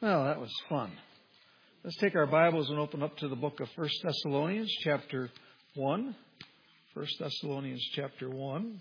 Well, that was fun. Let's take our Bibles and open up to the book of 1 Thessalonians chapter 1. 1 Thessalonians chapter 1.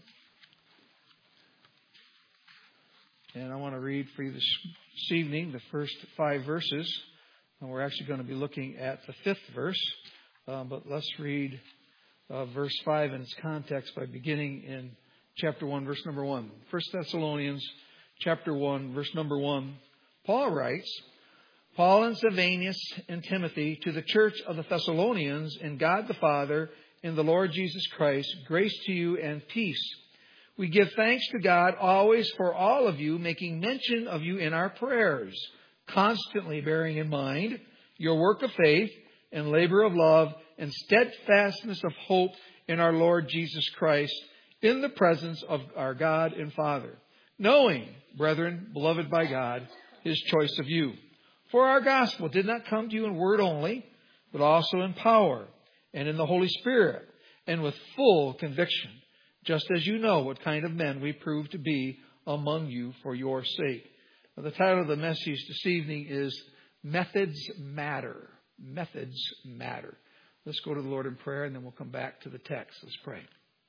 And I want to read for you this evening the first 5 verses. And we're actually going to be looking at the 5th verse. But let's read verse 5 in its context by beginning in chapter 1, verse number 1. 1 Thessalonians chapter 1, verse number 1. Paul writes, Paul and Silvanus and Timothy to the church of the Thessalonians in God the Father and the Lord Jesus Christ, grace to you and peace. We give thanks to God always for all of you, making mention of you in our prayers, constantly bearing in mind your work of faith and labor of love and steadfastness of hope in our Lord Jesus Christ, in the presence of our God and Father, knowing, brethren, beloved by God, His choice of you. For our gospel did not come to you in word only, but also in power and in the Holy Spirit and with full conviction, just as you know what kind of men we prove to be among you for your sake. Now, the title of the message this evening is Methods Matter. Methods Matter. Let's go to the Lord in prayer and then we'll come back to the text. Let's pray.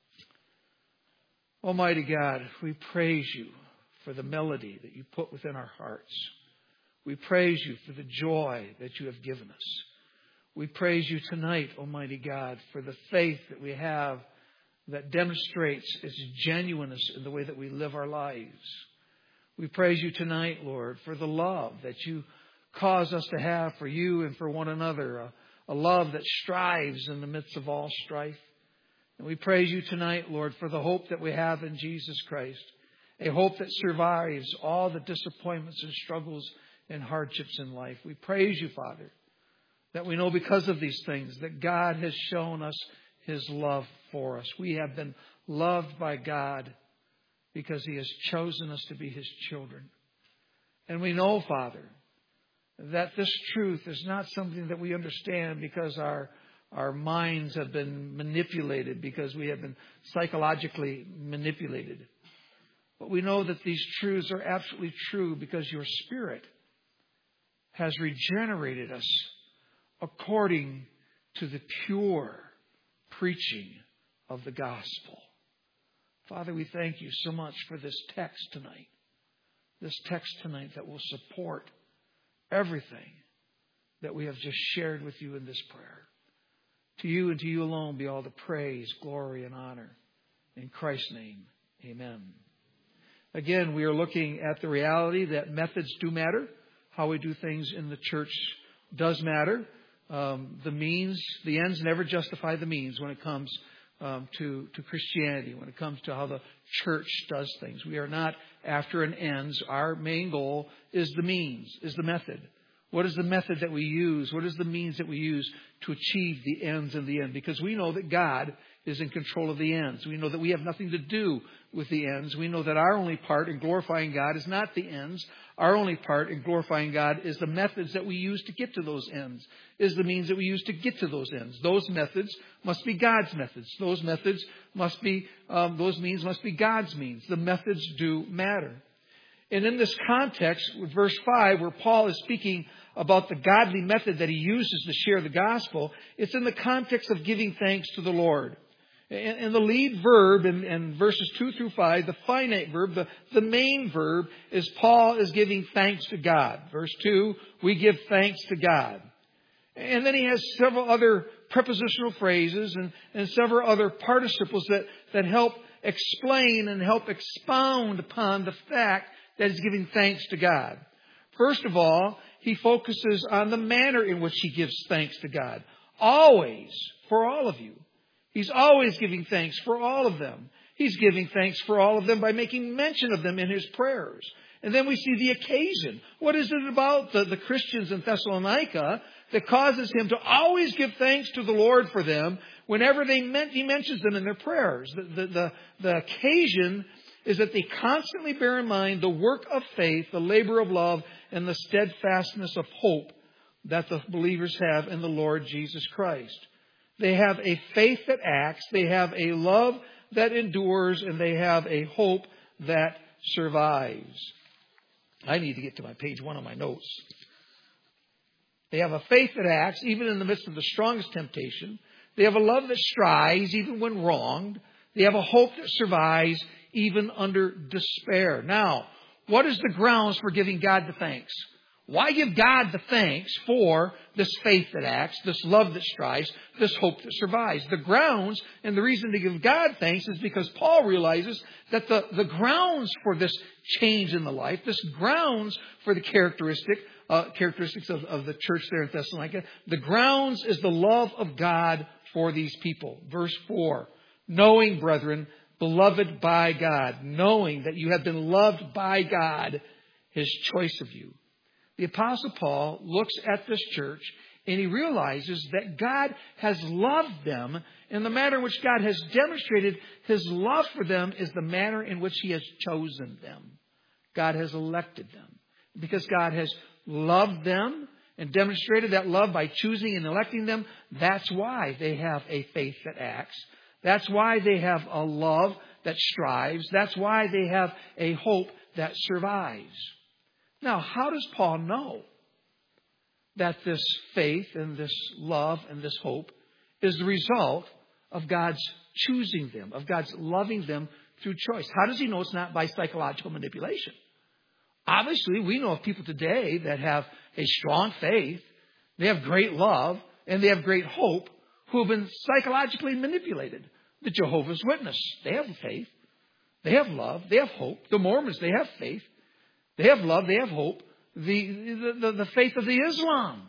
Almighty God, we praise you for the melody that you put within our hearts. We praise you for the joy that you have given us. We praise you tonight, Almighty God, for the faith that we have that demonstrates its genuineness in the way that we live our lives. We praise you tonight, Lord, for the love that you cause us to have for you and for one another, a love that strives in the midst of all strife. And we praise you tonight, Lord, for the hope that we have in Jesus Christ, a hope that survives all the disappointments and struggles and hardships in life. We praise you, Father, that we know because of these things that God has shown us His love for us. We have been loved by God because He has chosen us to be His children. And we know, Father, that this truth is not something that we understand because our minds have been manipulated, because we have been psychologically manipulated. But we know that these truths are absolutely true because your Spirit has regenerated us according to the pure preaching of the gospel. Father, we thank you so much for this text tonight. This text tonight that will support everything that we have just shared with you in this prayer. To you and to you alone be all the praise, glory, and honor. In Christ's name, amen. Again, we are looking at the reality that methods do matter. How we do things in the church does matter. The ends never justify the means when it comes to Christianity, when it comes to how the church does things. We are not after an ends. Our main goal is the means, is the method. What is the method that we use? What is the means that we use to achieve the ends in the end? Because we know that God is in control of the ends. We know that we have nothing to do with the ends. We know that our only part in glorifying God is not the ends. Our only part in glorifying God is the methods that we use to get to those ends, is the means that we use to get to those ends. Those methods must be God's methods. Those means must be God's means. The methods do matter. And in this context, with verse 5, where Paul is speaking about the godly method that he uses to share the gospel, it's in the context of giving thanks to the Lord. And the lead verb in verses 2 through 5, the finite verb, the main verb, is Paul is giving thanks to God. Verse 2, we give thanks to God. And then he has several other prepositional phrases and several other participles that help explain and help expound upon the fact that he's giving thanks to God. First of all, he focuses on the manner in which he gives thanks to God. Always, for all of you. He's always giving thanks for all of them. He's giving thanks for all of them by making mention of them in his prayers. And then we see the occasion. What is it about the Christians in Thessalonica that causes him to always give thanks to the Lord for them whenever he mentions them in their prayers? The occasion is that they constantly bear in mind the work of faith, the labor of love, and the steadfastness of hope that the believers have in the Lord Jesus Christ. They have a faith that acts, they have a love that endures, and they have a hope that survives. I need to get to my page 1 of my notes. They have a faith that acts even in the midst of the strongest temptation. They have a love that strives even when wronged. They have a hope that survives even under despair. Now, what is the grounds for giving God the thanks? Why give God the thanks for this faith that acts, this love that strives, this hope that survives? The grounds and the reason to give God thanks is because Paul realizes that the grounds for this change in the life, this grounds for the characteristics of the church there in Thessalonica, the grounds is the love of God for these people. Verse 4, knowing, brethren, beloved by God, knowing that you have been loved by God, His choice of you. The Apostle Paul looks at this church and he realizes that God has loved them, and the manner in which God has demonstrated His love for them is the manner in which He has chosen them. God has elected them. Because God has loved them and demonstrated that love by choosing and electing them, that's why they have a faith that acts. That's why they have a love that strives. That's why they have a hope that survives. Now, how does Paul know that this faith and this love and this hope is the result of God's choosing them, of God's loving them through choice? How does he know it's not by psychological manipulation? Obviously, we know of people today that have a strong faith, they have great love, and they have great hope who have been psychologically manipulated. The Jehovah's Witness, they have faith, they have love, they have hope. The Mormons, they have faith, they have love, they have hope. The faith of the Islam,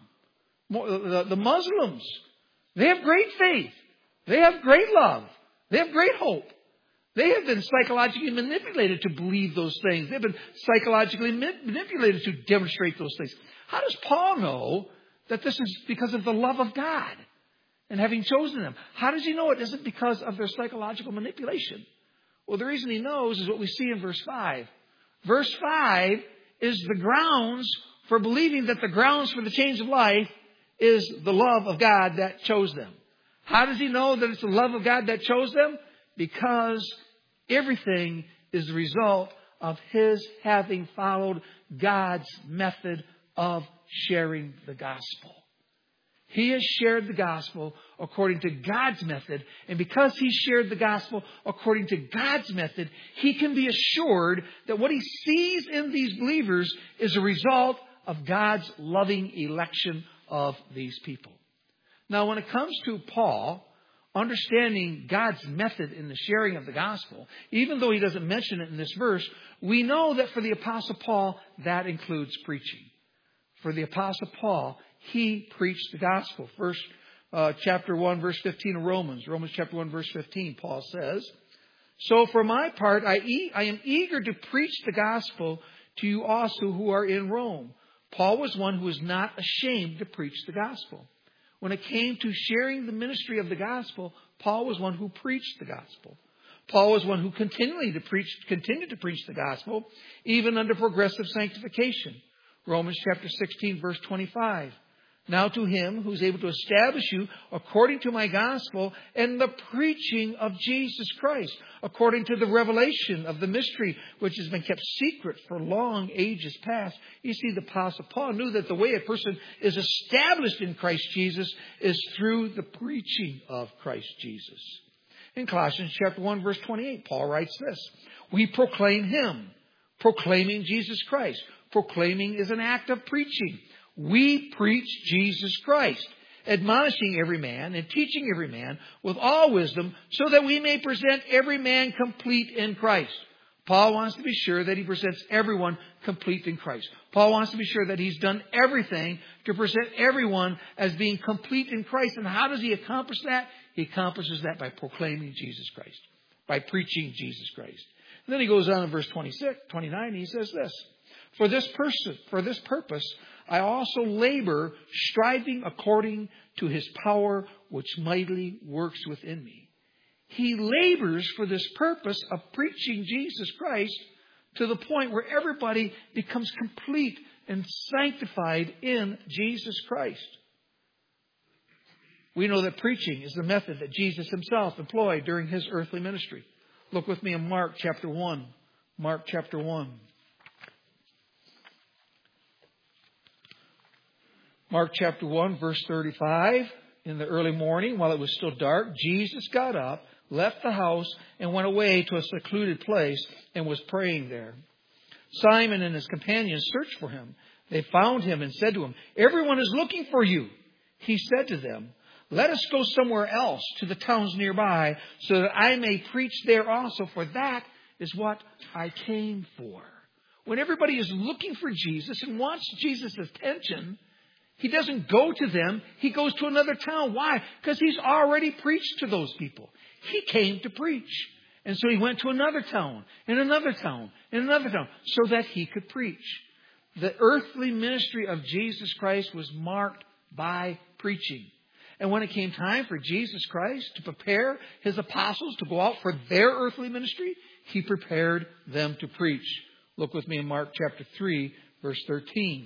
the Muslims, they have great faith, they have great love, they have great hope. They have been psychologically manipulated to believe those things. They've been psychologically manipulated to demonstrate those things. How does Paul know that this is because of the love of God and having chosen them? How does he know it isn't because of their psychological manipulation? Well, the reason he knows is what we see in verse 5. Verse 5 is the grounds for believing that the grounds for the change of life is the love of God that chose them. How does he know that it's the love of God that chose them? Because everything is the result of his having followed God's method of sharing the gospel. He has shared the gospel according to God's method. And because he shared the gospel according to God's method, he can be assured that what he sees in these believers is a result of God's loving election of these people. Now, when it comes to Paul, understanding God's method in the sharing of the gospel, even though he doesn't mention it in this verse, we know that for the Apostle Paul, that includes preaching. For the Apostle Paul, he preached the gospel. Chapter 1, verse 15 of Romans chapter 1, verse 15, Paul says, "So for my part, I am eager to preach the gospel to you also who are in Rome." Paul was one who was not ashamed to preach the gospel. When it came to sharing the ministry of the gospel, Paul was one who preached the gospel. Paul was one who continued to preach the gospel, even under progressive sanctification. Romans chapter 16, verse 25. "Now to him who is able to establish you according to my gospel and the preaching of Jesus Christ, according to the revelation of the mystery which has been kept secret for long ages past." You see, the Apostle Paul knew that the way a person is established in Christ Jesus is through the preaching of Christ Jesus. In Colossians chapter 1, verse 28, Paul writes this, "We proclaim him," proclaiming Jesus Christ. Proclaiming is an act of preaching. We preach Jesus Christ, admonishing every man and teaching every man with all wisdom, so that we may present every man complete in Christ. Paul wants to be sure that he presents everyone complete in Christ. Paul wants to be sure that he's done everything to present everyone as being complete in Christ. And how does he accomplish that? He accomplishes that by proclaiming Jesus Christ, by preaching Jesus Christ. And then he goes on in verse 29, and he says this, For this purpose, I also labor, striving according to his power, which mightily works within me. He labors for this purpose of preaching Jesus Christ to the point where everybody becomes complete and sanctified in Jesus Christ. We know that preaching is the method that Jesus himself employed during his earthly ministry. Look with me in Mark chapter 1. Mark chapter 1. Mark chapter 1, verse 35. In the early morning, while it was still dark, Jesus got up, left the house, and went away to a secluded place and was praying there. Simon and his companions searched for him. They found him and said to him, "Everyone is looking for you." He said to them, "Let us go somewhere else to the towns nearby so that I may preach there also, for that is what I came for." When everybody is looking for Jesus and wants Jesus' attention, he doesn't go to them. He goes to another town. Why? Because he's already preached to those people. He came to preach. And so he went to another town, and another town, and another town, so that he could preach. The earthly ministry of Jesus Christ was marked by preaching. And when it came time for Jesus Christ to prepare his apostles to go out for their earthly ministry, he prepared them to preach. Look with me in Mark chapter 3, verse 13.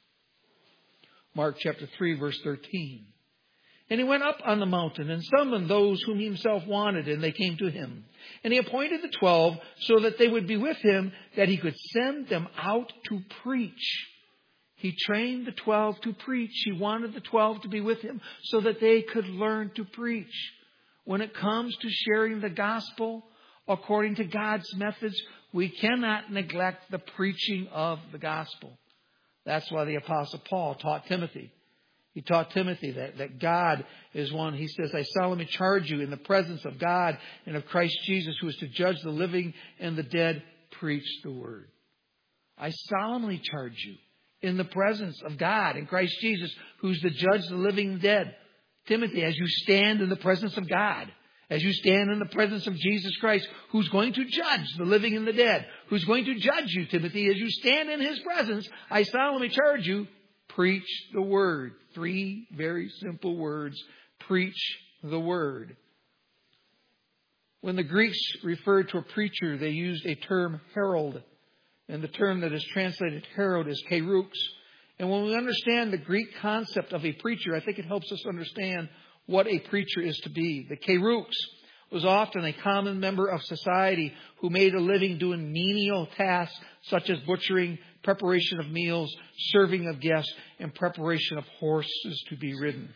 Mark chapter 3, verse 13. "And he went up on the mountain and summoned those whom he himself wanted, and they came to him. And he appointed the 12 so that they would be with him, that he could send them out to preach." He trained the 12 to preach. He wanted the 12 to be with him so that they could learn to preach. When it comes to sharing the gospel according to God's methods, we cannot neglect the preaching of the gospel. That's why the Apostle Paul taught Timothy. He taught Timothy that God is one. He says, "I solemnly charge you in the presence of God and of Christ Jesus, who is to judge the living and the dead, preach the word." I solemnly charge you in the presence of God and Christ Jesus, who's to judge the living and dead. Timothy, as you stand in the presence of God, as you stand in the presence of Jesus Christ, who's going to judge the living and the dead, who's going to judge you, Timothy, as you stand in his presence, I solemnly charge you, preach the word. 3 very simple words. Preach the word. When the Greeks referred to a preacher, they used a term herald. And the term that is translated herald is kerux. And when we understand the Greek concept of a preacher, I think it helps us understand what a preacher is to be. The kerux was often a common member of society who made a living doing menial tasks such as butchering, preparation of meals, serving of guests, and preparation of horses to be ridden.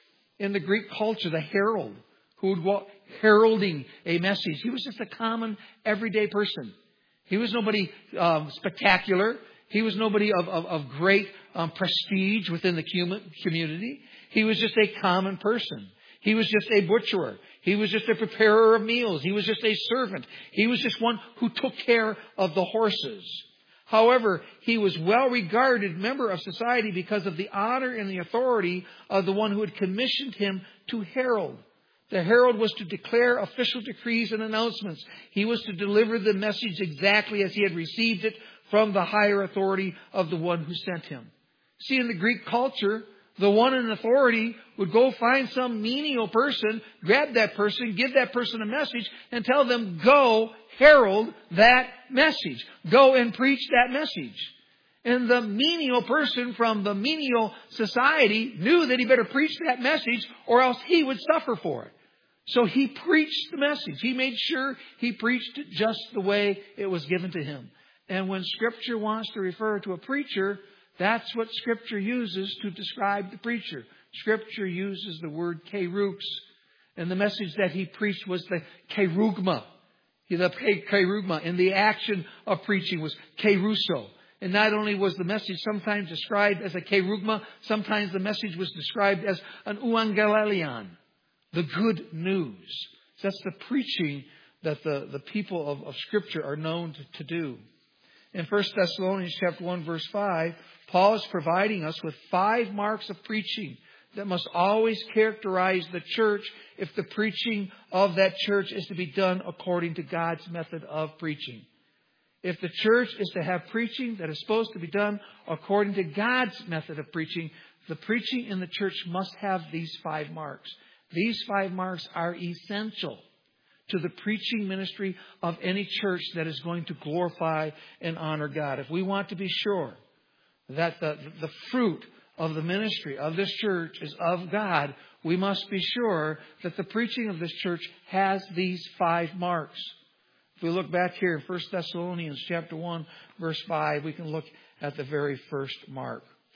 In the Greek culture, the herald, who would walk heralding a message, he was just a common, everyday person. He was nobody spectacular. He was nobody of great prestige within the community. He was just a common person. He was just a butcherer. He was just a preparer of meals. He was just a servant. He was just one who took care of the horses. However, he was well-regarded member of society because of the honor and the authority of the one who had commissioned him to herald. The herald was to declare official decrees and announcements. He was to deliver the message exactly as he had received it from the higher authority of the one who sent him. See, in the Greek culture, the one in authority would go find some menial person, grab that person, give that person a message, and tell them, go herald that message. Go and preach that message. And the menial person from the menial society knew that he better preach that message or else he would suffer for it. So he preached the message. He made sure he preached it just the way it was given to him. And when Scripture wants to refer to a preacher, that's what Scripture uses to describe the preacher. Scripture uses the word kerux. And the message that he preached was the kerugma. The kerugma. And the action of preaching was keruso. And not only was the message sometimes described as a kerugma, sometimes the message was described as an euangelion, the good news. So that's the preaching that the people of Scripture are known to do. In 1 Thessalonians chapter 1, verse 5, Paul is providing us with 5 marks of preaching that must always characterize the church if the preaching of that church is to be done according to God's method of preaching. If the church is to have preaching that is supposed to be done according to God's method of preaching, the preaching in the church must have these 5 marks. These 5 marks are essential to the preaching ministry of any church that is going to glorify and honor God. If we want to be sure that the fruit of the ministry of this church is of God, we must be sure that the preaching of this church has these 5 marks. If we look back here in 1 Thessalonians chapter 1, verse 5, we can look at the very first mark.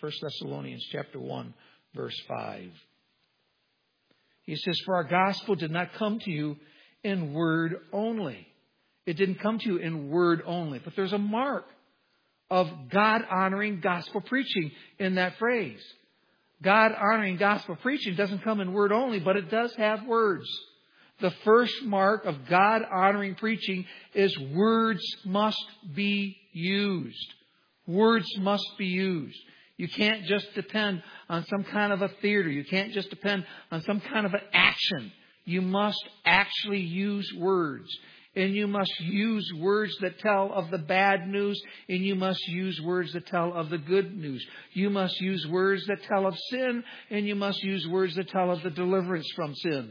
1 Thessalonians chapter 1, verse 5. He says, for our gospel did not come to you in word only. It didn't come to you in word only. But there's a mark of God-honoring gospel preaching in that phrase. God-honoring gospel preaching doesn't come in word only, but it does have words. The first mark of God-honoring preaching is words must be used. Words must be used. You can't just depend on some kind of a theater. You can't just depend on some kind of an action. You must actually use words. And you must use words that tell of the bad news. And you must use words that tell of the good news. You must use words that tell of sin. And you must use words that tell of the deliverance from sin.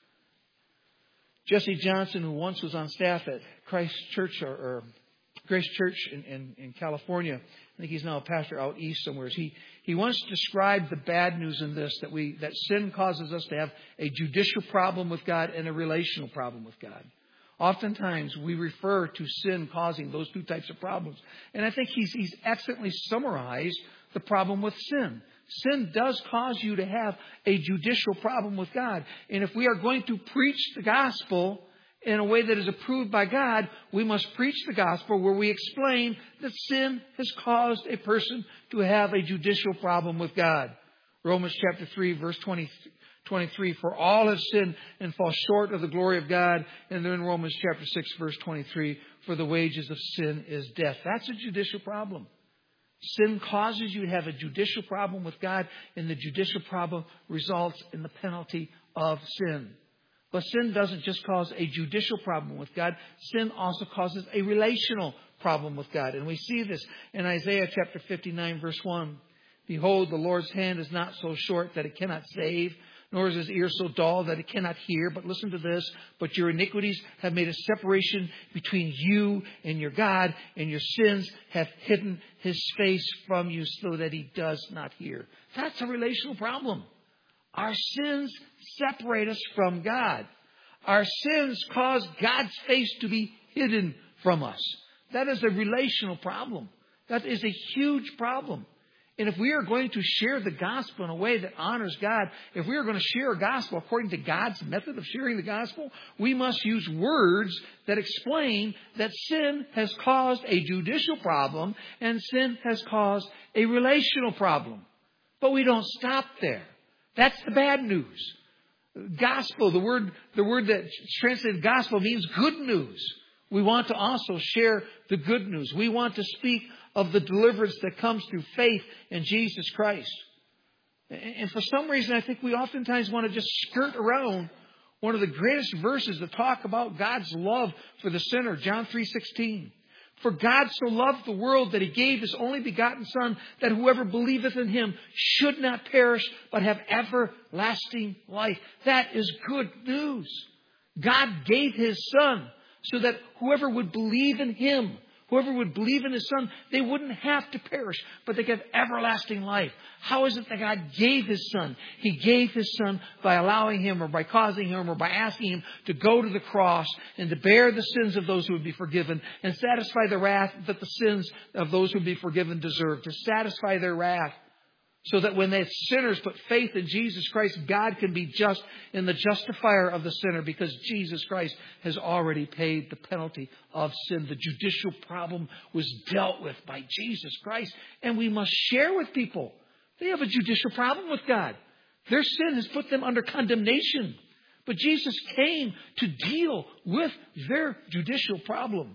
Jesse Johnson, who once was on staff at Christ Church or Grace Church in California, I think he's now a pastor out east somewhere. He once described the bad news in this, that sin causes us to have a judicial problem with God and a relational problem with God. Oftentimes we refer to sin causing those two types of problems. And I think he's excellently summarized the problem with sin. Sin does cause you to have a judicial problem with God. And if we are going to preach the gospel in a way that is approved by God, we must preach the gospel where we explain that sin has caused a person to have a judicial problem with God. Romans chapter 3, verse 23, for all have sinned and fall short of the glory of God. And then Romans chapter 6, verse 23, for the wages of sin is death. That's a judicial problem. Sin causes you to have a judicial problem with God, and the judicial problem results in the penalty of sin. But sin doesn't just cause a judicial problem with God. Sin also causes a relational problem with God. And we see this in Isaiah chapter 59, verse 1. Behold, the Lord's hand is not so short that it cannot save, nor is his ear so dull that it cannot hear. But listen to this. But your iniquities have made a separation between you and your God, and your sins have hidden his face from you so that he does not hear. That's a relational problem. Our sins separate us from God. Our sins cause God's face to be hidden from us. That is a relational problem. That is a huge problem. And if we are going to share the gospel in a way that honors God, if we are going to share a gospel according to God's method of sharing the gospel, we must use words that explain that sin has caused a judicial problem and sin has caused a relational problem. But we don't stop there. That's the bad news. Gospel, the word that's translated gospel means good news. We want to also share the good news. We want to speak of the deliverance that comes through faith in Jesus Christ. And for some reason, I think we oftentimes want to just skirt around one of the greatest verses that talk about God's love for the sinner, John 3:16. For God so loved the world that he gave his only begotten Son, that whoever believeth in him should not perish, but have everlasting life. That is good news. God gave his Son so that whoever would believe in him, whoever would believe in his Son, they wouldn't have to perish, but they could have everlasting life. How is it that God gave his Son? He gave his Son by allowing him or by causing him or by asking him to go to the cross and to bear the sins of those who would be forgiven and satisfy the wrath that the sins of those who would be forgiven deserve. To satisfy their wrath so that when the sinners put faith in Jesus Christ, God can be just in the justifier of the sinner because Jesus Christ has already paid the penalty of sin. The judicial problem was dealt with by Jesus Christ, and we must share with people. They have a judicial problem with God. Their sin has put them under condemnation. But Jesus came to deal with their judicial problem.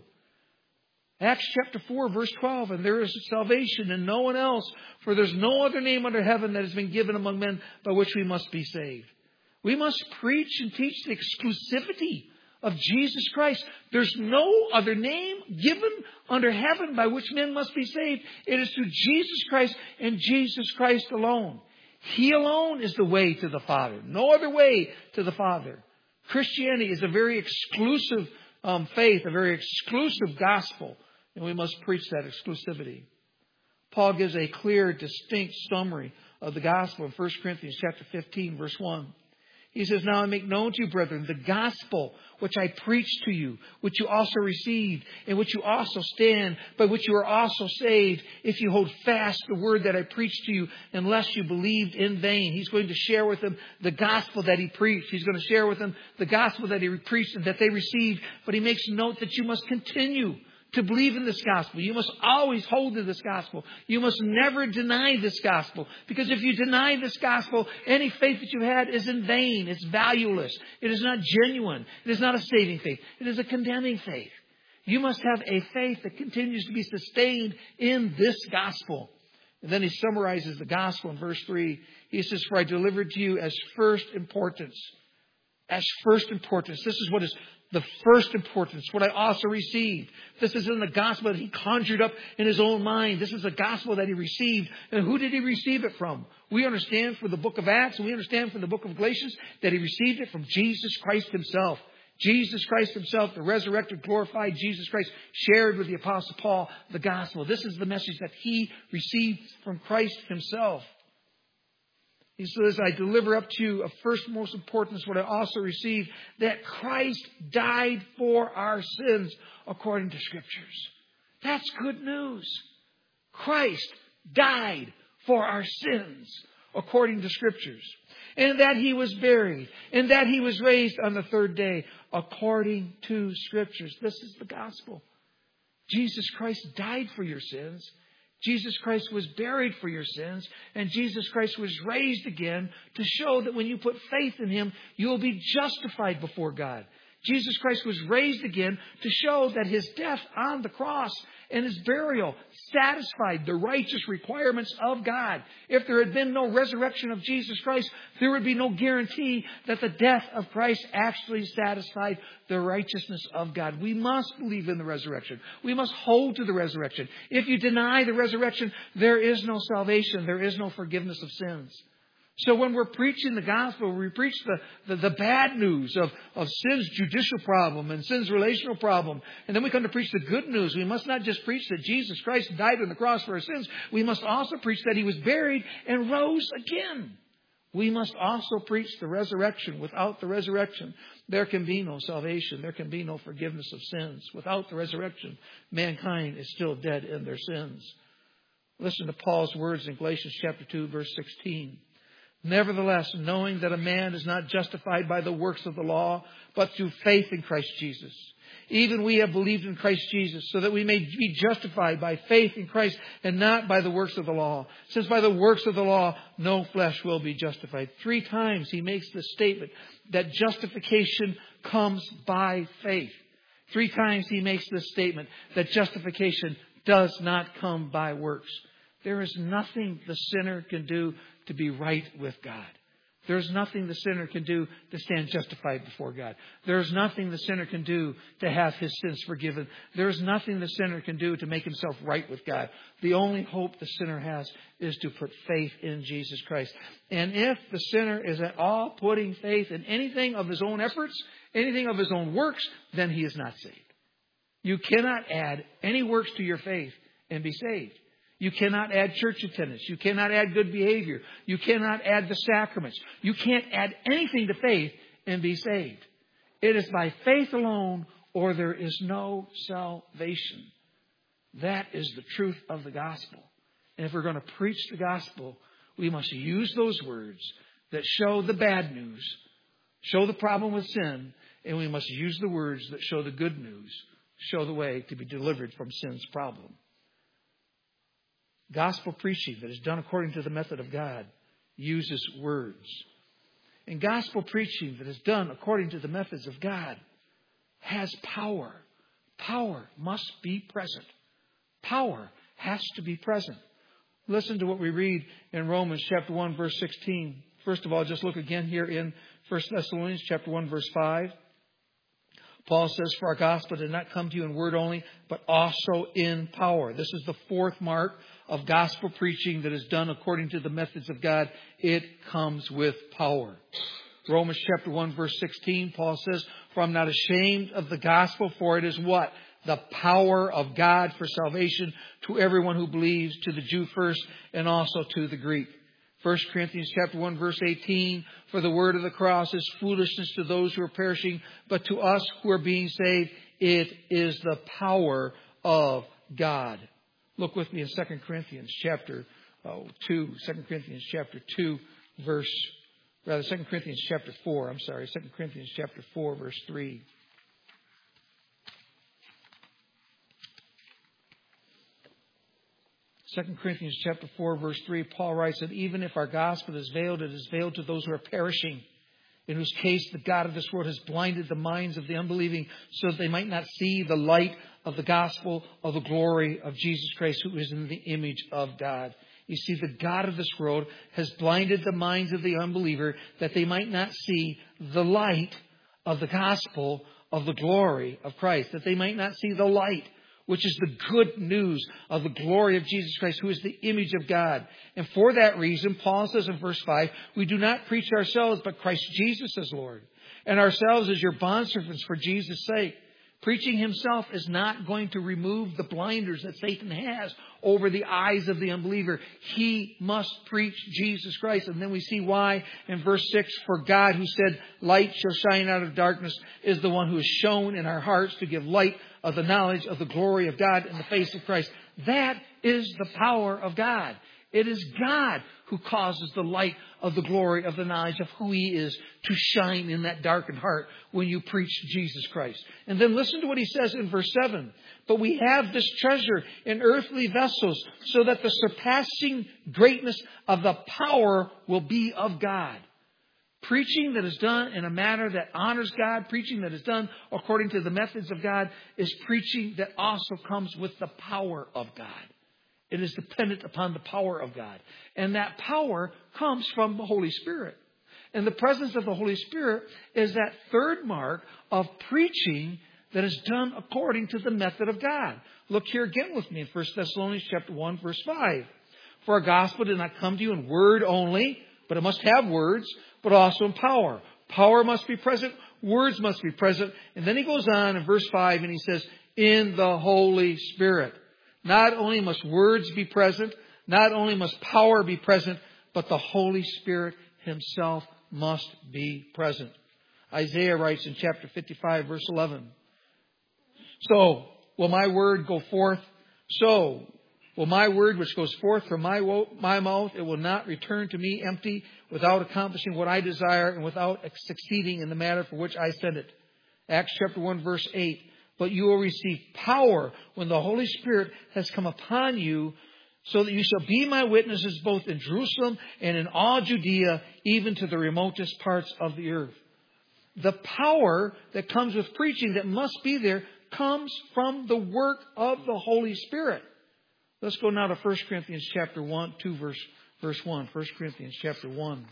Acts chapter 4, verse 12, and there is salvation in no one else, for there's no other name under heaven that has been given among men by which we must be saved. We must preach and teach the exclusivity of Jesus Christ. There's no other name given under heaven by which men must be saved. It is through Jesus Christ and Jesus Christ alone. He alone is the way to the Father. No other way to the Father. Christianity is a very exclusive faith, a very exclusive gospel. And we must preach that exclusivity. Paul gives a clear, distinct summary of the gospel in 1 Corinthians chapter 15, verse 1. He says, now I make known to you, brethren, the gospel which I preached to you, which you also received, in which you also stand, by which you are also saved, if you hold fast the word that I preached to you, unless you believed in vain. He's going to share with them the gospel that he preached. He's going to share with them the gospel that he preached and that they received. But he makes note that you must continue to believe in this gospel. You must always hold to this gospel. You must never deny this gospel. Because if you deny this gospel, any faith that you had is in vain. It's valueless. It is not genuine. It is not a saving faith. It is a condemning faith. You must have a faith that continues to be sustained in this gospel. And then he summarizes the gospel in verse 3. He says, for I delivered to you as first importance. As first importance. This is what is the first importance, what I also received. This is in the gospel that he conjured up in his own mind. This is the gospel that he received. And who did he receive it from? We understand from the book of Acts, and we understand from the book of Galatians that he received it from Jesus Christ himself. Jesus Christ himself, the resurrected, glorified Jesus Christ, shared with the Apostle Paul the gospel. This is the message that he received from Christ himself. He says, I deliver up to you of first most importance what I also received, that Christ died for our sins according to Scriptures. That's good news. Christ died for our sins according to Scriptures. And that he was buried. And that he was raised on the third day according to Scriptures. This is the gospel. Jesus Christ died for your sins. Jesus Christ was buried for your sins, and Jesus Christ was raised again to show that when you put faith in him, you will be justified before God. Jesus Christ was raised again to show that his death on the cross and his burial satisfied the righteous requirements of God. If there had been no resurrection of Jesus Christ, there would be no guarantee that the death of Christ actually satisfied the righteousness of God. We must believe in the resurrection. We must hold to the resurrection. If you deny the resurrection, there is no salvation. There is no forgiveness of sins. So when we're preaching the gospel, we preach the bad news of sin's judicial problem and sin's relational problem. And then we come to preach the good news. We must not just preach that Jesus Christ died on the cross for our sins. We must also preach that he was buried and rose again. We must also preach the resurrection. Without the resurrection, there can be no salvation. There can be no forgiveness of sins. Without the resurrection, mankind is still dead in their sins. Listen to Paul's words in Galatians chapter 2, verse 16. Nevertheless, knowing that a man is not justified by the works of the law, but through faith in Christ Jesus. Even we have believed in Christ Jesus, so that we may be justified by faith in Christ and not by the works of the law. Since by the works of the law, no flesh will be justified. 3 times he makes the statement that justification comes by faith. 3 times he makes the statement that justification does not come by works. There is nothing the sinner can do to be right with God. There's nothing the sinner can do to stand justified before God. There's nothing the sinner can do to have his sins forgiven. There's nothing the sinner can do to make himself right with God. The only hope the sinner has is to put faith in Jesus Christ. And if the sinner is at all putting faith in anything of his own efforts, anything of his own works, then he is not saved. You cannot add any works to your faith and be saved. You cannot add church attendance. You cannot add good behavior. You cannot add the sacraments. You can't add anything to faith and be saved. It is by faith alone, or there is no salvation. That is the truth of the gospel. And if we're going to preach the gospel, we must use those words that show the bad news, show the problem with sin, and we must use the words that show the good news, show the way to be delivered from sin's problem. Gospel preaching that is done according to the method of God uses words. And gospel preaching that is done according to the methods of God has power. Power must be present. Power has to be present. Listen to what we read in Romans chapter 1, verse 16. First of all, just look again here in 1 Thessalonians chapter 1, verse 5. Paul says, for our gospel did not come to you in word only, but also in power. This is the 4th mark of gospel preaching that is done according to the methods of God. It comes with power. Romans chapter 1, verse 16, Paul says, for I'm not ashamed of the gospel, for it is what? The power of God for salvation to everyone who believes, to the Jew first and also to the Greek. 1 Corinthians chapter 1 verse 18, for the word of the cross is foolishness to those who are perishing, but to us who are being saved, it is the power of God. Look with me in 2 Corinthians chapter 2 Corinthians chapter 4, 2 Corinthians chapter 4 verse 3. 2 Corinthians chapter 4 verse 3, Paul writes that even if our gospel is veiled, it is veiled to those who are perishing, in whose case the God of this world has blinded the minds of the unbelieving so that they might not see the light of the gospel of the glory of Jesus Christ, who is in the image of God. You see, the God of this world has blinded the minds of the unbeliever that they might not see the light of the gospel of the glory of Christ, that they might not see the light, which is the good news of the glory of Jesus Christ, who is the image of God. And for that reason, Paul says in verse 5, we do not preach ourselves, but Christ Jesus as Lord, and ourselves as your bondservants for Jesus' sake. Preaching himself is not going to remove the blinders that Satan has over the eyes of the unbeliever. He must preach Jesus Christ. And then we see why in verse 6, for God who said, light shall shine out of darkness, is the one who is shown in our hearts to give light of the knowledge of the glory of God in the face of Christ. That is the power of God. It is God who causes the light of the glory of the knowledge of who He is to shine in that darkened heart when you preach Jesus Christ. And then listen to what He says in verse 7. But we have this treasure in earthly vessels so that the surpassing greatness of the power will be of God. Preaching that is done in a manner that honors God, preaching that is done according to the methods of God, is preaching that also comes with the power of God. It is dependent upon the power of God. And that power comes from the Holy Spirit. And the presence of the Holy Spirit is that third mark of preaching that is done according to the method of God. Look here again with me in 1 Thessalonians chapter 1, verse 5. For our gospel did not come to you in word only, but it must have words, but also in power. Power must be present. Words must be present. And then he goes on in verse 5 and he says, in the Holy Spirit. Not only must words be present, not only must power be present, but the Holy Spirit Himself must be present. Isaiah writes in chapter 55, verse 11, so will my word go forth? So will my word which goes forth from my mouth, it will not return to me empty, without accomplishing what I desire and without succeeding in the matter for which I send it. Acts chapter 1, verse 8. But you will receive power when the Holy Spirit has come upon you, so that you shall be my witnesses both in Jerusalem and in all Judea, even to the remotest parts of the earth. The power that comes with preaching that must be there comes from the work of the Holy Spirit. Let's go now to 1 Corinthians chapter 1, 2 verse 1. 1 Corinthians chapter 2, 1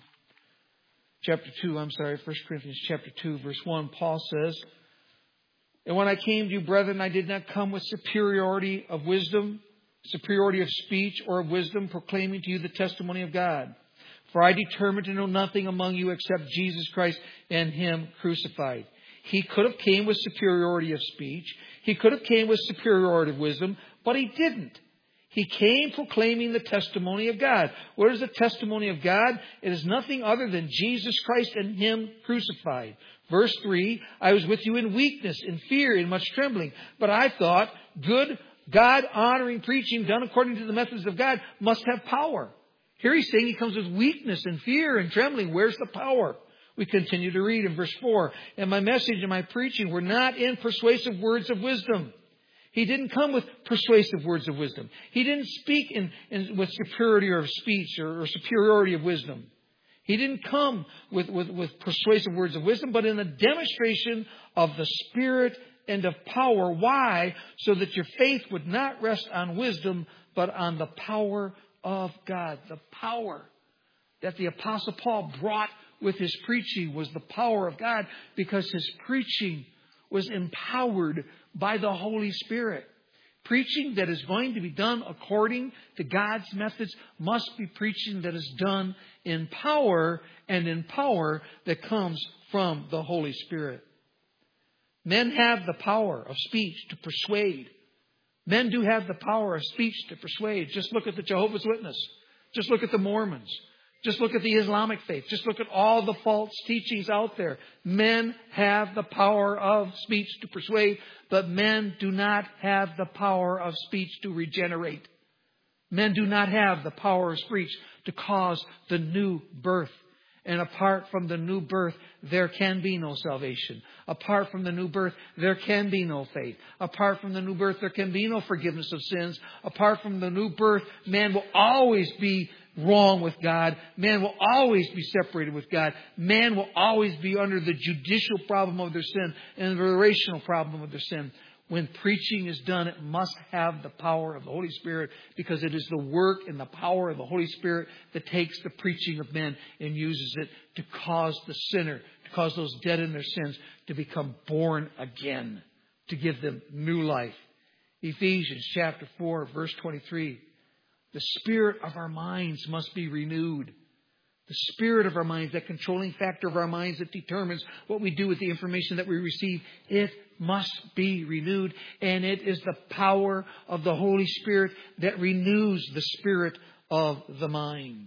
Corinthians chapter 2, verse 1, Paul says, and when I came to you, brethren, I did not come with superiority of wisdom, superiority of speech or of wisdom, proclaiming to you the testimony of God. For I determined to know nothing among you except Jesus Christ and Him crucified. He could have came with superiority of speech. He could have came with superiority of wisdom, but He didn't. He came proclaiming the testimony of God. What is the testimony of God? It is nothing other than Jesus Christ and Him crucified. Verse 3, I was with you in weakness, in fear, in much trembling. But I thought good, God-honoring preaching done according to the methods of God must have power. Here He's saying He comes with weakness and fear and trembling. Where's the power? We continue to read in verse 4. And my message and my preaching were not in persuasive words of wisdom. He didn't come with persuasive words of wisdom. He didn't speak with superiority of speech or superiority of wisdom. He didn't come with persuasive words of wisdom, but in the demonstration of the Spirit and of power. Why? So that your faith would not rest on wisdom, but on the power of God. The power that the Apostle Paul brought with his preaching was the power of God, because his preaching was empowered by the Holy Spirit. Preaching that is going to be done according to God's methods must be preaching that is done in power, and in power that comes from the Holy Spirit. Men have the power of speech to persuade. Men do have the power of speech to persuade. Just look at the Jehovah's Witnesses. Just look at the Mormons. Just look at the Islamic faith. Just look at all the false teachings out there. Men have the power of speech to persuade, but men do not have the power of speech to regenerate. Men do not have the power of speech to cause the new birth. And apart from the new birth, there can be no salvation. Apart from the new birth, there can be no faith. Apart from the new birth, there can be no forgiveness of sins. Apart from the new birth, man will always be wrong with God. Man will always be separated with God. Man will always be under the judicial problem of their sin and the relational problem of their sin. When preaching is done, it must have the power of the Holy Spirit, because it is the work and the power of the Holy Spirit that takes the preaching of men and uses it to cause the sinner, to cause those dead in their sins to become born again, to give them new life. Ephesians chapter 4, verse 23. The spirit of our minds must be renewed. The spirit of our minds, that controlling factor of our minds that determines what we do with the information that we receive, it must be renewed. And it is the power of the Holy Spirit that renews the spirit of the mind.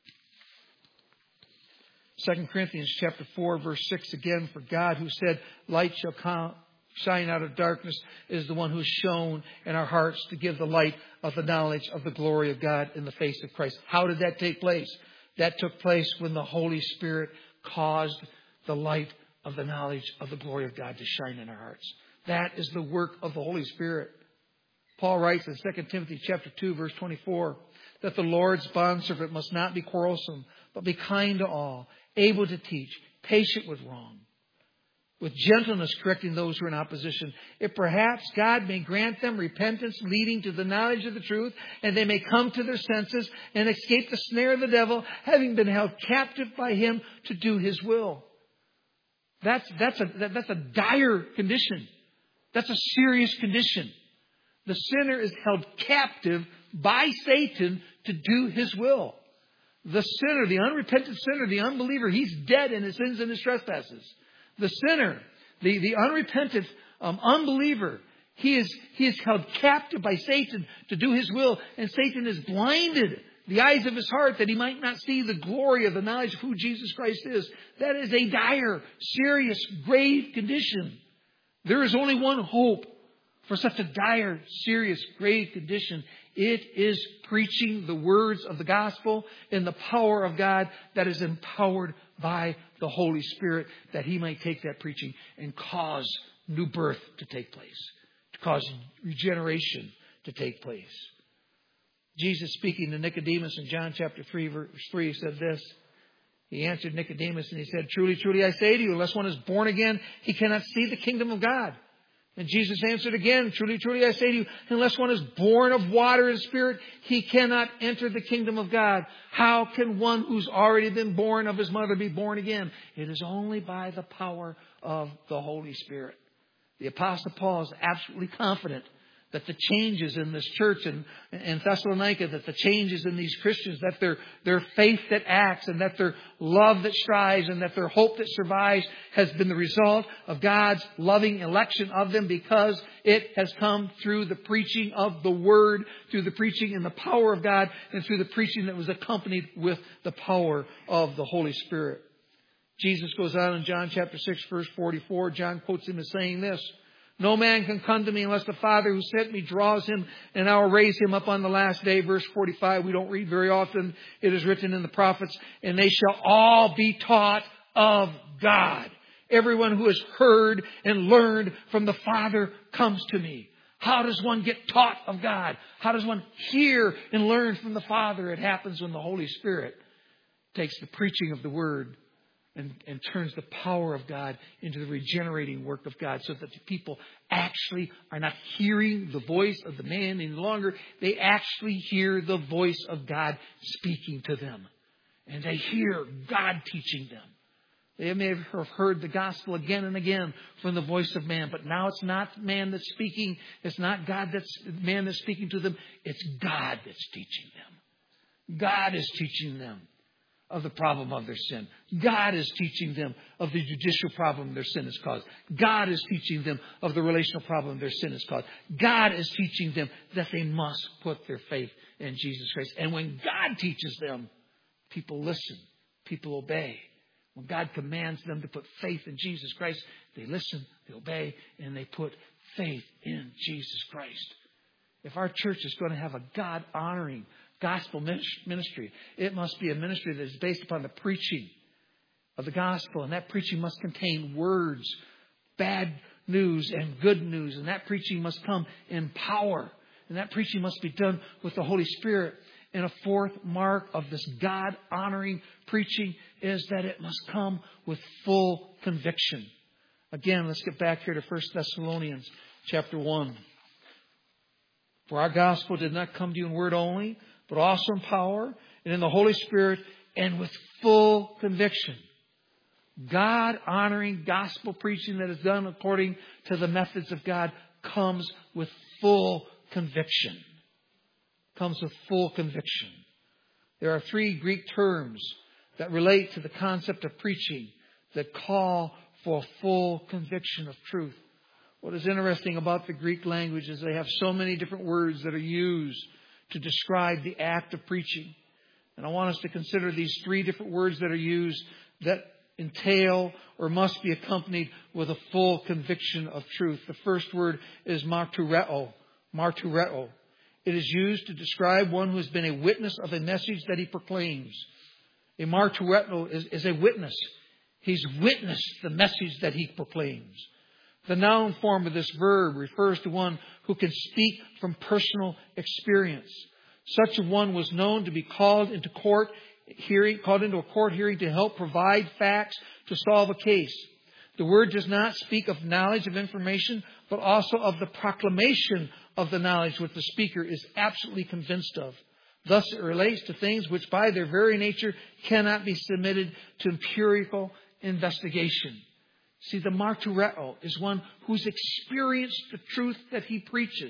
2 Corinthians chapter 4, verse 6 again. For God, who said, light shall shine out of darkness, is the one who has shone in our hearts to give the light of the knowledge of the glory of God in the face of Christ. How did that take place? That took place when the Holy Spirit caused the light of the knowledge of the glory of God to shine in our hearts. That is the work of the Holy Spirit. Paul writes in 2 Timothy chapter 2, verse 24, that the Lord's bondservant must not be quarrelsome, but be kind to all, able to teach, patient with wrong, with gentleness correcting those who are in opposition. If perhaps God may grant them repentance leading to the knowledge of the truth, and they may come to their senses and escape the snare of the devil, having been held captive by him to do his will. That's a dire condition. That's a serious condition. The sinner is held captive by Satan to do his will. The sinner, the unrepentant sinner, the unbeliever, he's dead in his sins and his trespasses. The sinner, the unrepentant unbeliever, he is held captive by Satan to do his will. And Satan has blinded the eyes of his heart that he might not see the glory of the knowledge of who Jesus Christ is. That is a dire, serious, grave condition. There is only one hope for such a dire, serious, grave condition. It is preaching the words of the gospel in the power of God that is empowered by the Holy Spirit, that he might take that preaching and cause new birth to take place, to cause regeneration to take place. Jesus, speaking to Nicodemus in John chapter 3, verse 3, said this. He answered Nicodemus and he said, truly, truly, I say to you, unless one is born again, he cannot see the kingdom of God. And Jesus answered again, truly, truly, I say to you, unless one is born of water and spirit, he cannot enter the kingdom of God. How can one who's already been born of his mother be born again? It is only by the power of the Holy Spirit. The Apostle Paul is absolutely confident that the changes in this church in Thessalonica, that the changes in these Christians, that their faith that acts and that their love that strives and that their hope that survives has been the result of God's loving election of them, because it has come through the preaching of the Word, through the preaching in the power of God, and through the preaching that was accompanied with the power of the Holy Spirit. Jesus goes on in John chapter 6, verse 44. John quotes him as saying this. No man can come to me unless the Father who sent me draws him, and I will raise him up on the last day. Verse 45, we don't read very often. It is written in the prophets, and they shall all be taught of God. Everyone who has heard and learned from the Father comes to me. How does one get taught of God? How does one hear and learn from the Father? It happens when the Holy Spirit takes the preaching of the Word and turns the power of God into the regenerating work of God, so that the people actually are not hearing the voice of the man any longer. They actually hear the voice of God speaking to them. And they hear God teaching them. They may have heard the gospel again and again from the voice of man, but now it's not man that's speaking. It's not man that's speaking to them. It's God that's teaching them. God is teaching them of the problem of their sin. God is teaching them of the judicial problem their sin has caused. God is teaching them of the relational problem their sin has caused. God is teaching them that they must put their faith in Jesus Christ. And when God teaches them, People listen. People obey. When God commands them to put faith in Jesus Christ, they listen, they obey, and they put faith in Jesus Christ. If our church is going to have a God-honoring gospel ministry, it must be a ministry that is based upon the preaching of the gospel. And that preaching must contain words, bad news and good news. And that preaching must come in power. And that preaching must be done with the Holy Spirit. And a fourth mark of this God-honoring preaching is that it must come with full conviction. Again, let's get back here to 1 Thessalonians chapter 1. For our gospel did not come to you in word only, but also in power and in the Holy Spirit and with full conviction. God-honoring gospel preaching that is done according to the methods of God comes with full conviction. Comes with full conviction. There are 3 Greek terms that relate to the concept of preaching that call for full conviction of truth. What is interesting about the Greek language is they have so many different words that are used to describe the act of preaching. And I want us to consider these 3 different words that are used that entail or must be accompanied with a full conviction of truth. The first word is martureo. Martureo. It is used to describe one who has been a witness of a message that he proclaims. A martureo is a witness. He's witnessed the message that he proclaims. The noun form of this verb refers to one who can speak from personal experience. Such a one was known to be called into a court hearing to help provide facts to solve a case. The word does not speak of knowledge of information, but also of the proclamation of the knowledge which the speaker is absolutely convinced of. Thus it relates to things which by their very nature cannot be submitted to empirical investigation. See, the martureo is one who's experienced the truth that he preaches.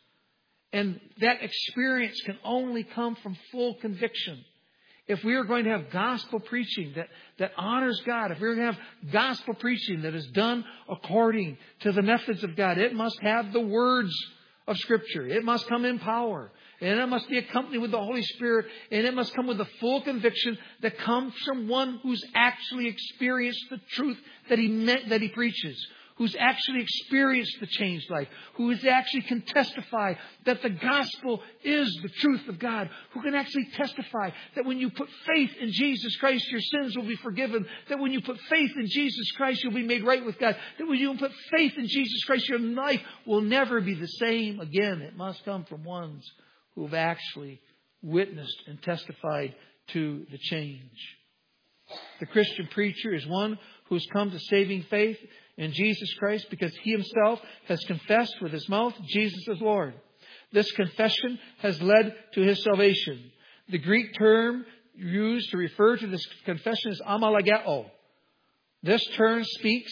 And that experience can only come from full conviction. If we are going to have gospel preaching that honors God, if we're going to have gospel preaching that is done according to the methods of God, it must have the words of Scripture. It must come in power. And it must be accompanied with the Holy Spirit. And it must come with the full conviction that comes from one who's actually experienced the truth that he preaches. Who's actually experienced the changed life. Who actually can testify that the gospel is the truth of God. Who can actually testify that when you put faith in Jesus Christ, your sins will be forgiven. That when you put faith in Jesus Christ, you'll be made right with God. That when you put faith in Jesus Christ, your life will never be the same again. It must come from ones who have actually witnessed and testified to the change. The Christian preacher is one who has come to saving faith in Jesus Christ because he himself has confessed with his mouth Jesus is Lord. This confession has led to his salvation. The Greek term used to refer to this confession is amalageo. This term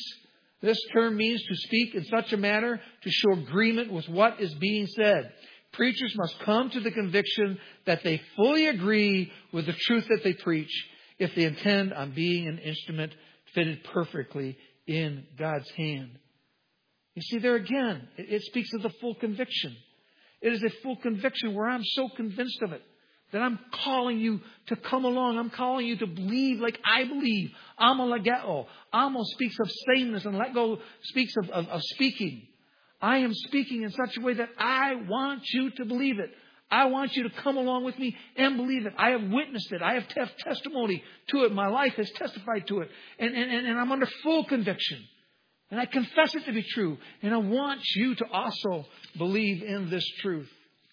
means to speak in such a manner to show agreement with what is being said. Preachers must come to the conviction that they fully agree with the truth that they preach if they intend on being an instrument fitted perfectly in God's hand. You see, there again, it speaks of the full conviction. It is a full conviction where I'm so convinced of it that I'm calling you to come along. I'm calling you to believe like I believe. Amalageo. Amo speaks of sameness and let go speaks of speaking. I am speaking in such a way that I want you to believe it. I want you to come along with me and believe it. I have witnessed it. I have testimony to it. My life has testified to it. And I'm under full conviction. And I confess it to be true. And I want you to also believe in this truth.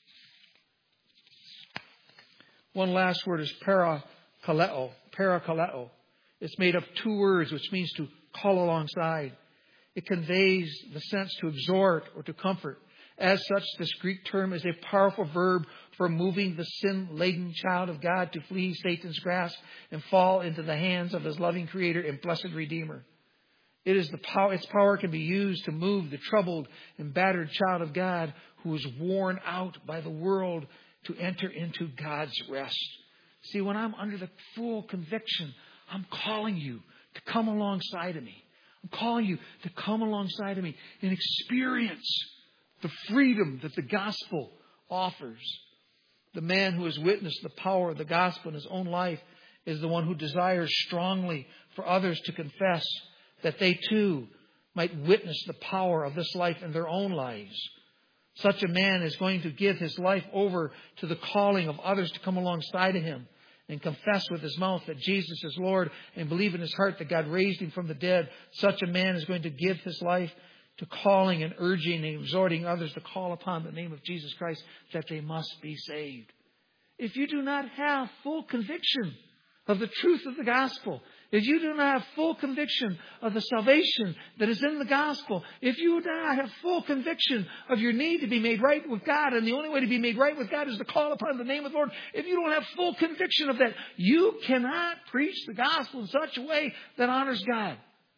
One last word is parakaleo. Parakaleo. It's made of 2 words, which means to call alongside. It conveys the sense to exhort or to comfort. As such, this Greek term is a powerful verb for moving the sin-laden child of God to flee Satan's grasp and fall into the hands of his loving Creator and blessed Redeemer. Its power can be used to move the troubled and battered child of God who is worn out by the world to enter into God's rest. See, when I'm under the full conviction, I'm calling you to come alongside of me. I'm calling you to come alongside of me and experience the freedom that the gospel offers. The man who has witnessed the power of the gospel in his own life is the one who desires strongly for others to confess, that they too might witness the power of this life in their own lives. Such a man is going to give his life over to the calling of others to come alongside of him and confess with his mouth that Jesus is Lord and believe in his heart that God raised him from the dead. Such a man is going to give his life to calling and urging and exhorting others to call upon the name of Jesus Christ, that they must be saved. If you do not have full conviction of the truth of the gospel, if you do not have full conviction of the salvation that is in the gospel, if you do not have full conviction of your need to be made right with God, and the only way to be made right with God is to call upon the name of the Lord, if you don't have full conviction of that, you cannot preach the gospel in such a way that honors God.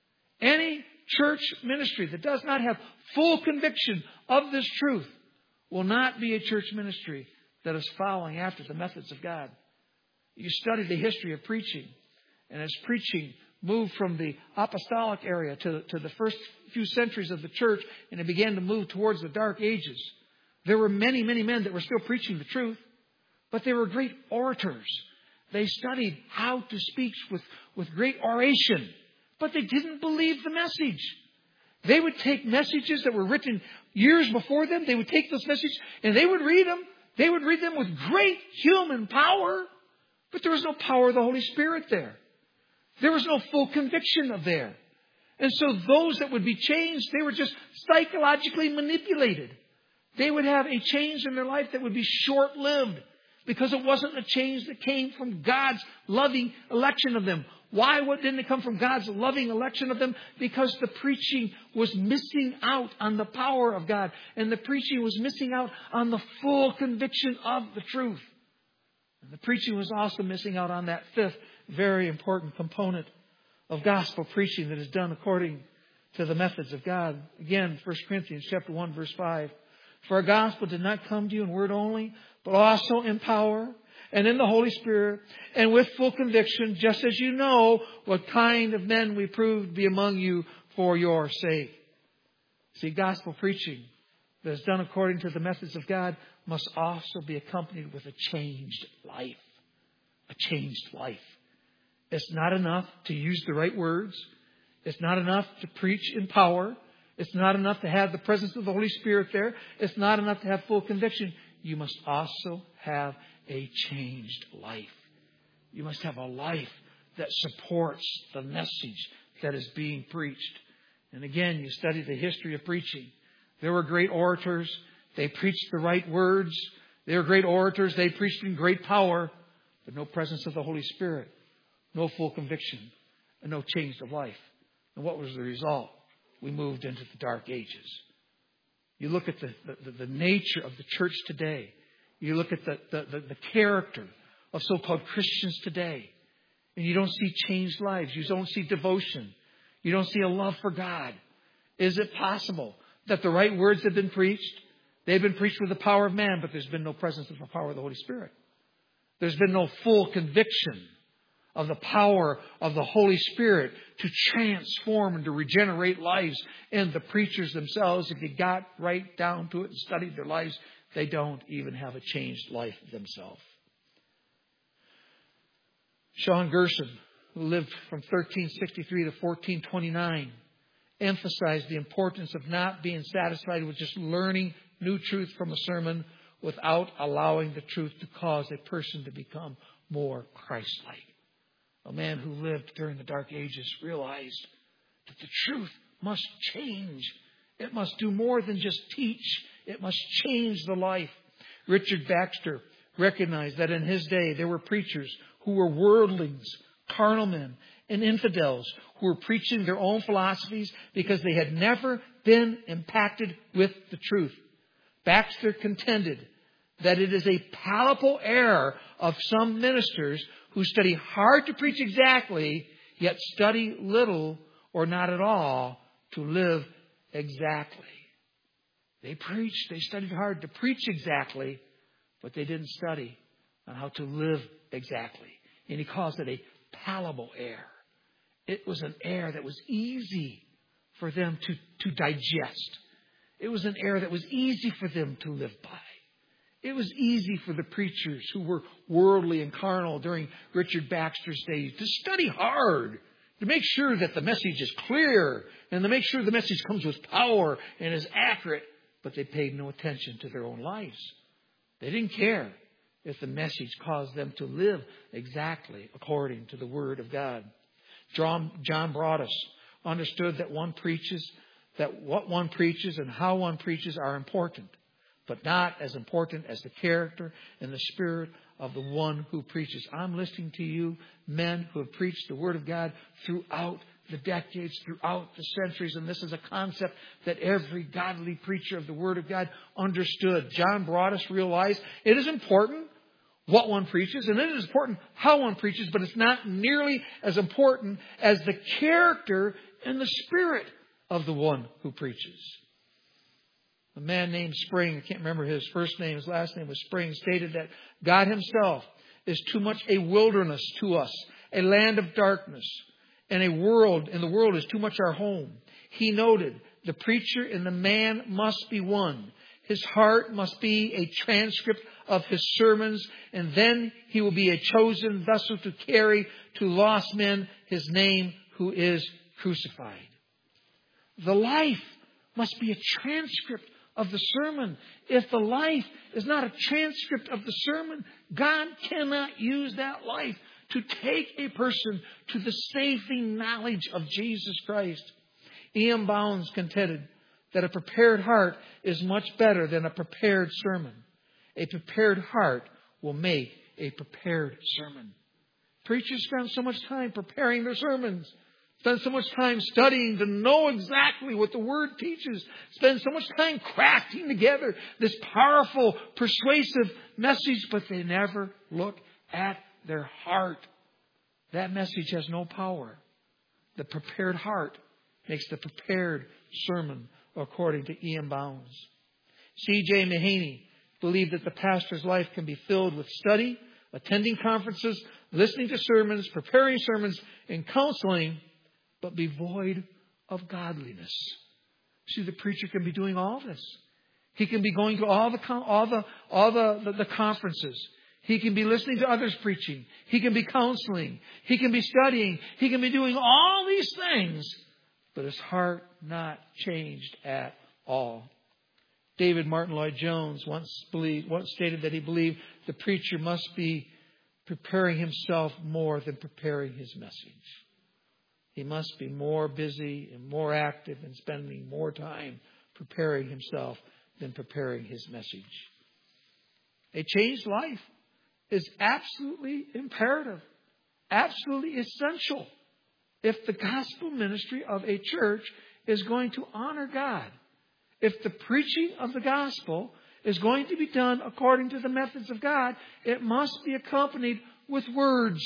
Any church ministry that does not have full conviction of this truth will not be a church ministry that is following after the methods of God. You study the history of preaching, and as preaching moved from the apostolic area to the first few centuries of the church, and it began to move towards the dark ages, there were many, many men that were still preaching the truth, but they were great orators. They studied how to speak with great oration, but they didn't believe the message. They would take messages that were written years before them. They would take those messages and they would read them. They would read them with great human power, but there was no power of the Holy Spirit there. There was no full conviction of there. And so those that would be changed, they were just psychologically manipulated. They would have a change in their life that would be short-lived because it wasn't a change that came from God's loving election of them. Why didn't it come from God's loving election of them? Because the preaching was missing out on the power of God. And the preaching was missing out on the full conviction of the truth. And the preaching was also missing out on that fifth very important component of gospel preaching that is done according to the methods of God. Again, 1 Corinthians chapter 1, verse 5. For our gospel did not come to you in word only, but also in power and in the Holy Spirit, and with full conviction, just as you know what kind of men we proved to be among you for your sake. See, gospel preaching that is done according to the methods of God must also be accompanied with a changed life. A changed life. It's not enough to use the right words. It's not enough to preach in power. It's not enough to have the presence of the Holy Spirit there. It's not enough to have full conviction. You must also have a changed life. You must have a life that supports the message that is being preached. And again, you study the history of preaching. There were great orators. They preached the right words. They were great orators. They preached in great power, but no presence of the Holy Spirit, no full conviction, and no change of life. And what was the result? We moved into the dark ages. You look at the nature of the church today. You look at the character of so-called Christians today. And you don't see changed lives. You don't see devotion. You don't see a love for God. Is it possible that the right words have been preached? They've been preached with the power of man, but there's been no presence of the power of the Holy Spirit. There's been no full conviction of the power of the Holy Spirit to transform and to regenerate lives. And the preachers themselves, if you got right down to it and studied their lives, they don't even have a changed life themselves. Sean Gerson, who lived from 1363 to 1429, emphasized the importance of not being satisfied with just learning new truth from a sermon without allowing the truth to cause a person to become more Christ-like. A man who lived during the dark ages realized that the truth must change. It must do more than just teach. It must change the life. Richard Baxter recognized that in his day there were preachers who were worldlings, carnal men, and infidels who were preaching their own philosophies because they had never been impacted with the truth. Baxter contended that it is a palpable error of some ministers who study hard to preach exactly, yet study little or not at all to live exactly. They preached, they studied hard to preach exactly, but they didn't study on how to live exactly. And he calls it a palpable error. It was an error that was easy for them to digest. It was an error that was easy for them to live by. It was easy for the preachers who were worldly and carnal during Richard Baxter's days to study hard, to make sure that the message is clear and to make sure the message comes with power and is accurate. But they paid no attention to their own lives. They didn't care if the message caused them to live exactly according to the Word of God. John Broadus understood that what one preaches and how one preaches are important, but not as important as the character and the spirit of the one who preaches. I'm listening to you, men who have preached the Word of God throughout the decades, throughout the centuries, and this is a concept that every godly preacher of the Word of God understood. John Broadus realized it is important what one preaches, and it is important how one preaches, but it's not nearly as important as the character and the spirit of the one who preaches. A man named Spring, I can't remember his first name, his last name was Spring, stated that God Himself is too much a wilderness to us, a land of darkness, and the world is too much our home. He noted, the preacher and the man must be one. His heart must be a transcript of his sermons, and then he will be a chosen vessel to carry to lost men His name who is crucified. The life must be a transcript of the sermon. If the life is not a transcript of the sermon, God cannot use that life to take a person to the saving knowledge of Jesus Christ. E.M. Bounds contended that a prepared heart is much better than a prepared sermon. A prepared heart will make a prepared sermon. Preachers spend so much time preparing their sermons. Spend so much time studying to know exactly what the Word teaches. Spend so much time crafting together this powerful, persuasive message, but they never look at their heart. That message has no power. The prepared heart makes the prepared sermon, according to E.M. Bounds. C.J. Mahaney believed that the pastor's life can be filled with study, attending conferences, listening to sermons, preparing sermons, and counseling, but be void of godliness. See, the preacher can be doing all this. He can be going to all the conferences. He can be listening to others preaching. He can be counseling. He can be studying. He can be doing all these things, but his heart not changed at all. David Martin Lloyd-Jones once stated that he believed the preacher must be preparing himself more than preparing his message. He must be more busy and more active and spending more time preparing himself than preparing his message. A changed life is absolutely imperative, absolutely essential if the gospel ministry of a church is going to honor God. If the preaching of the gospel is going to be done according to the methods of God, it must be accompanied with words.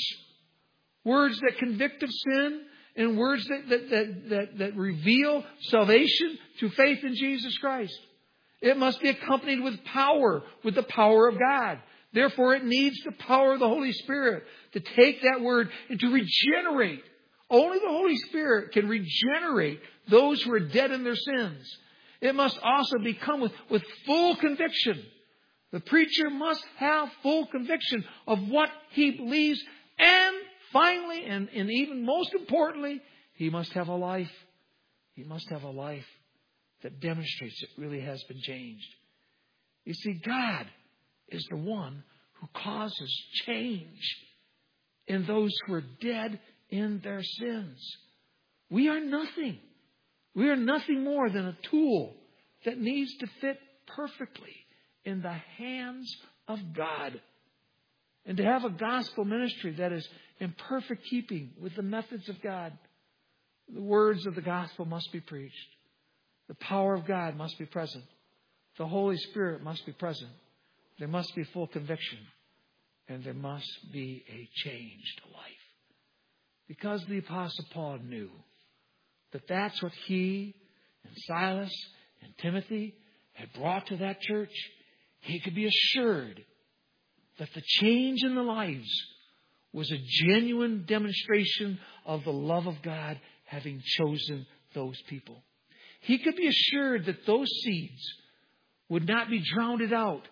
Words that convict of sin and words that reveal salvation through faith in Jesus Christ. It must be accompanied with power, with the power of God. Therefore, it needs the power of the Holy Spirit to take that word and to regenerate. Only the Holy Spirit can regenerate those who are dead in their sins. It must also become with full conviction. The preacher must have full conviction of what he believes. And finally, and even most importantly, he must have a life. He must have a life that demonstrates it really has been changed. You see, God is the one who causes change in those who are dead in their sins. We are nothing. We are nothing more than a tool that needs to fit perfectly in the hands of God. And to have a gospel ministry that is in perfect keeping with the methods of God, the words of the gospel must be preached. The power of God must be present. The Holy Spirit must be present. There must be full conviction. And there must be a changed life. Because the Apostle Paul knew that that's what he and Silas and Timothy had brought to that church, he could be assured that the change in the lives was a genuine demonstration of the love of God having chosen those people. He could be assured that those seeds would not be drowned out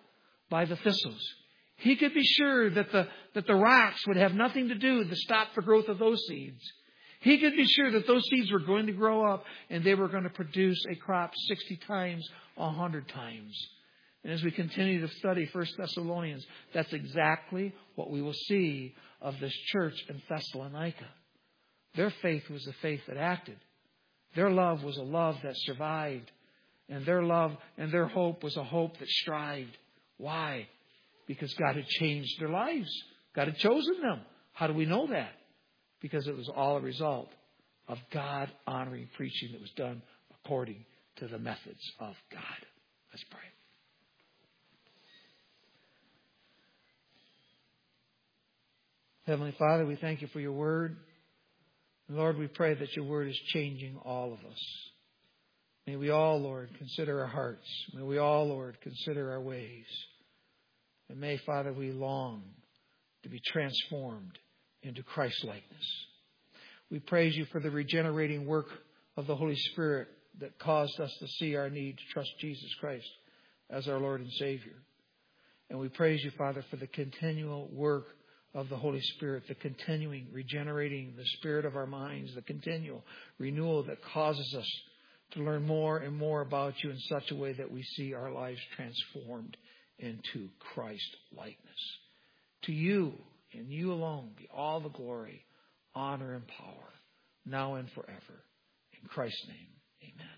by the thistles. He could be sure that the rocks would have nothing to do to stop the growth of those seeds. He could be sure that those seeds were going to grow up and they were going to produce a crop 60 times, 100 times. And as we continue to study 1 Thessalonians, that's exactly what we will see of this church in Thessalonica. Their faith was a faith that acted. Their love was a love that survived. And their love and their hope was a hope that strived. Why? Because God had changed their lives. God had chosen them. How do we know that? Because it was all a result of God-honoring preaching that was done according to the methods of God. Let's pray. Heavenly Father, we thank you for your word. Lord, we pray that your word is changing all of us. May we all, Lord, consider our hearts. May we all, Lord, consider our ways. And may, Father, we long to be transformed into Christ-likeness. We praise you for the regenerating work of the Holy Spirit that caused us to see our need to trust Jesus Christ as our Lord and Savior. And we praise you, Father, for the continual work of the Holy Spirit, the continuing regenerating the spirit of our minds, the continual renewal that causes us to learn more and more about you in such a way that we see our lives transformed into Christ-likeness. To you and you alone be all the glory, honor, and power, now and forever. In Christ's name, amen.